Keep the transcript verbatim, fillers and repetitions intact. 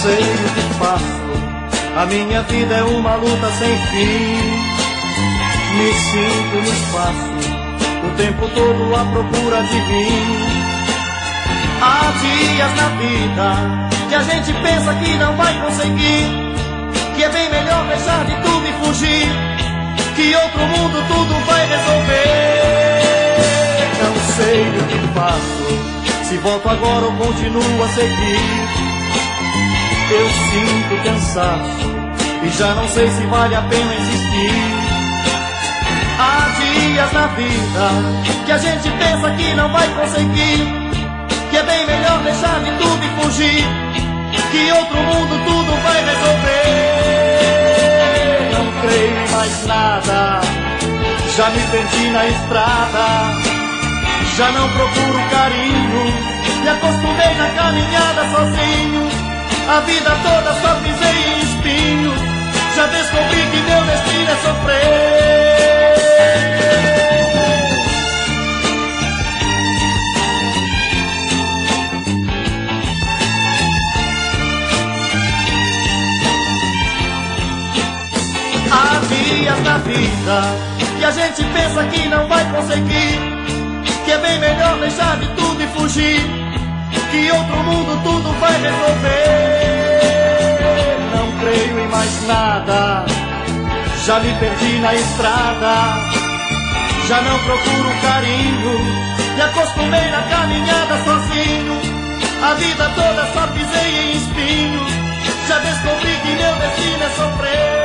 sei o que faço, a minha vida é uma luta sem fim. Me sinto no espaço, o tempo todo à procura de mim. Há dias na vida que a gente pensa que não vai conseguir, que é bem melhor deixar de tudo e fugir, que outro mundo tudo vai resolver. Não sei o que faço, se volto agora ou continuo a seguir. Eu sinto cansaço e já não sei se vale a pena insistir. Há dias na vida que a gente pensa que não vai conseguir, que é bem melhor deixar de tudo e fugir, que outro mundo tudo vai resolver. Não creio em mais nada, já me perdi na estrada, já não procuro carinho, me acostumei na caminhada sozinho. A vida toda só pisei em espinho, já descobri que meu destino é sofrer. Há dias na vida que a gente pensa que não vai conseguir, que é bem melhor deixar de tudo e fugir, que outro mundo tudo vai resolver. Não creio em mais nada, já me perdi na estrada, já não procuro carinho, me acostumei na caminhada sozinho. A vida toda só pisei em espinho, já descobri que meu destino é sofrer.